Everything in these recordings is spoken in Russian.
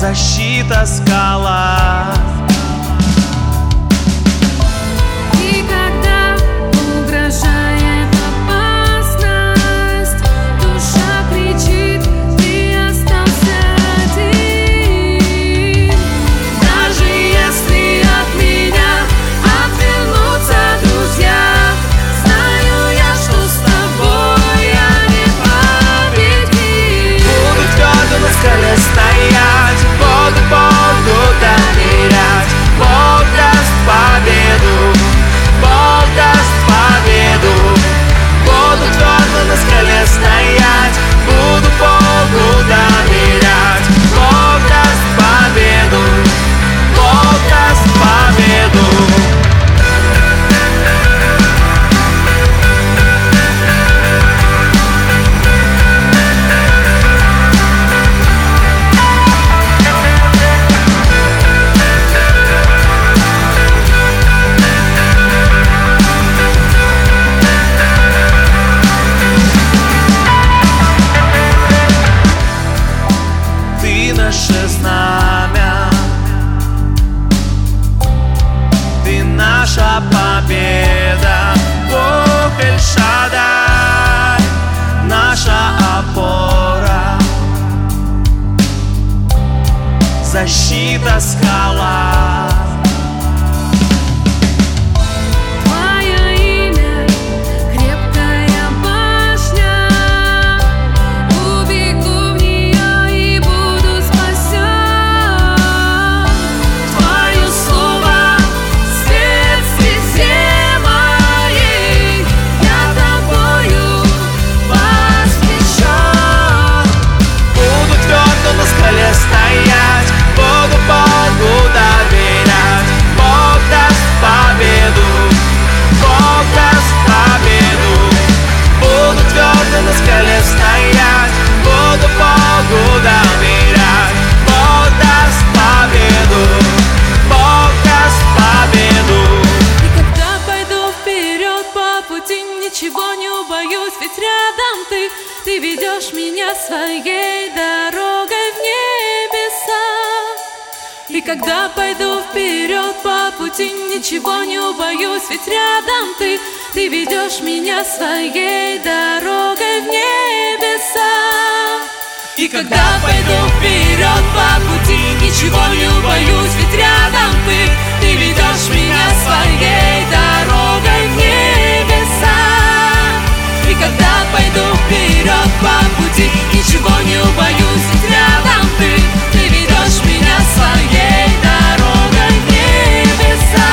защита, скала. И когда угрожает опасность, душа кричит: ты остался один. Даже если от меня отвернутся друзья, знаю я, что с тобой я не победим. Буду твердо на скале стоять, буду Богу доверять. Бог даст победу, Бог даст победу. Буду твердо на скале стоять, буду Богу доверять. Бог даст победу, Бог даст победу. Наше знамя, ты наша победа, Бог Эль-Шадай, наша опора, защита, скала. Стоять, буду Богу доверять. Бог даст победу, Бог даст победу. Буду твердо на скале стоять, буду Богу доверять. Бог даст победу, Бог даст победу. И когда пойду вперед по пути, ничего не убоюсь, ведь рядом ты ведешь меня своей дорогой. И когда пойду вперед по пути, ничего не убоюсь, ведь рядом ты ведешь меня своей дорогой в небеса. И когда пойду вперед по пути, ничего не убоюсь, ведь рядом ты ведешь меня своей дорогой в небеса. И когда пойду вперед по пути, ничего не убоюсь, ведь рядом ты ведешь меня своей дорогой в небеса.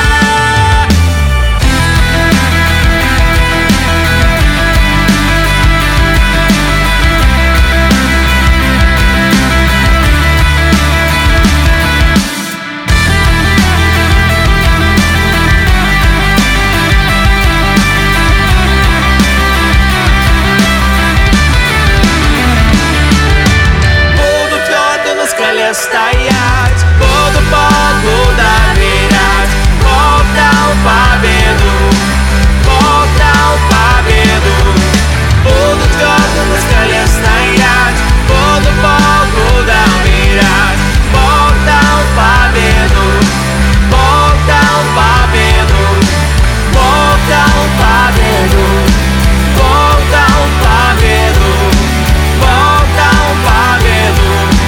Стоять, буду Богу доверять. Бог дал победу, Бог дал победу. Буду твердо на скале стоять, буду Богу доверять. Бог дал победу, Бог дал победу. Бог дал победу, Бог дал победу. Бог дал победу.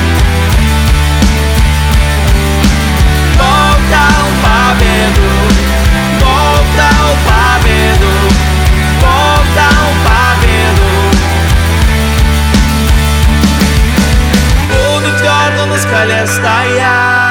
Бог дал победу, Бог дал победу, Бог дал победу. Буду твердо на скале стоять.